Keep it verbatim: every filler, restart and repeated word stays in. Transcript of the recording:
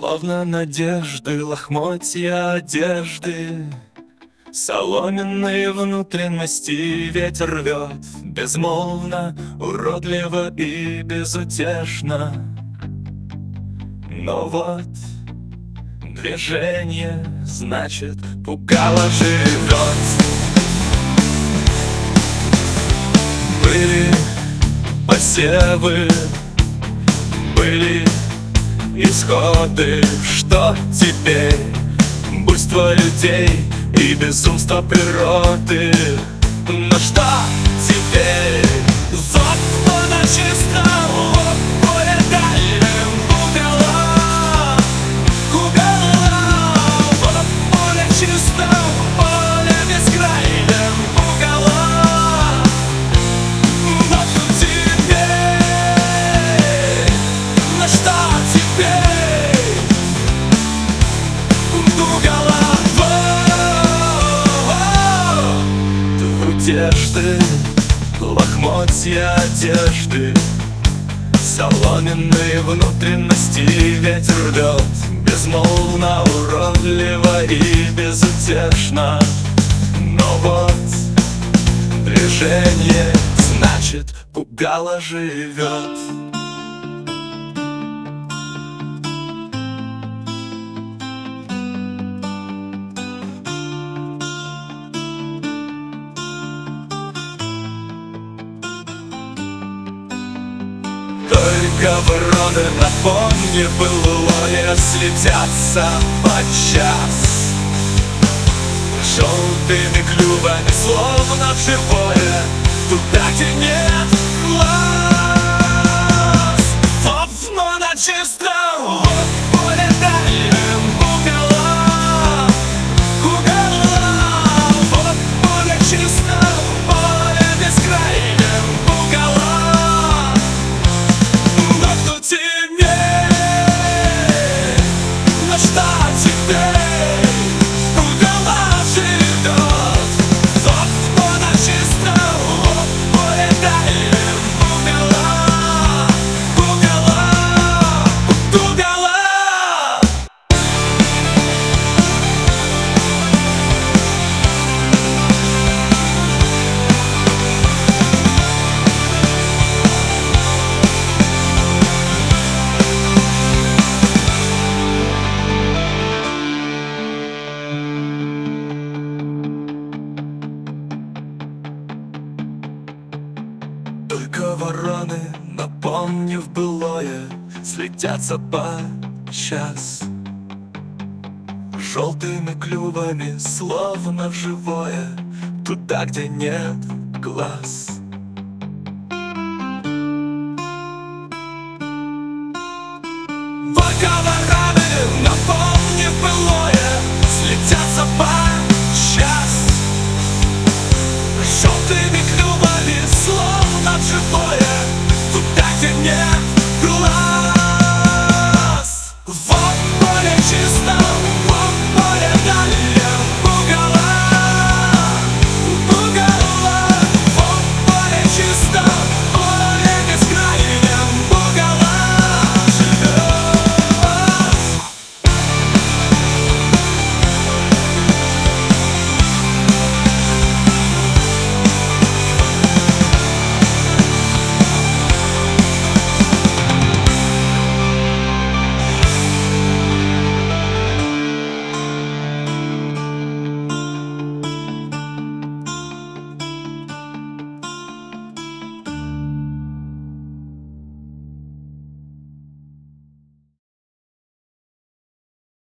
Словно надежды, лохмотья одежды, соломенные внутренности ветер рвет. Безмолвно, уродливо и безутешно. Но вот движение, значит, пугало живет. Были посевы, были исходы. Что теперь? Буйство людей и безумство природы. Но что теперь? Зов на чистом поле дальнем угола, угола. Вот поле чистом, поле бескрайнем угола. Но что теперь? Но что теперь? Угола. Одежды, лохмотья одежды, соломенные внутренности ветер рвет. Безмолвно, уродливо и безутешно. Но вот движение, значит, пугало живет. Только вороны на фоне былое слетятся подчас желтыми клювами, словно в живое, туда, где нет глаз. Словно на чистом поле дальнем угола, угола. Вот поле чистом, поле бескрайнем угола. Только вороны, напомнив былое, слетятся подчас желтыми клювами, словно в живое, туда, где нет глаз. Только вороны, напомнив былое, слетятся подчас желтыми клювами, словно живое, туда, где нет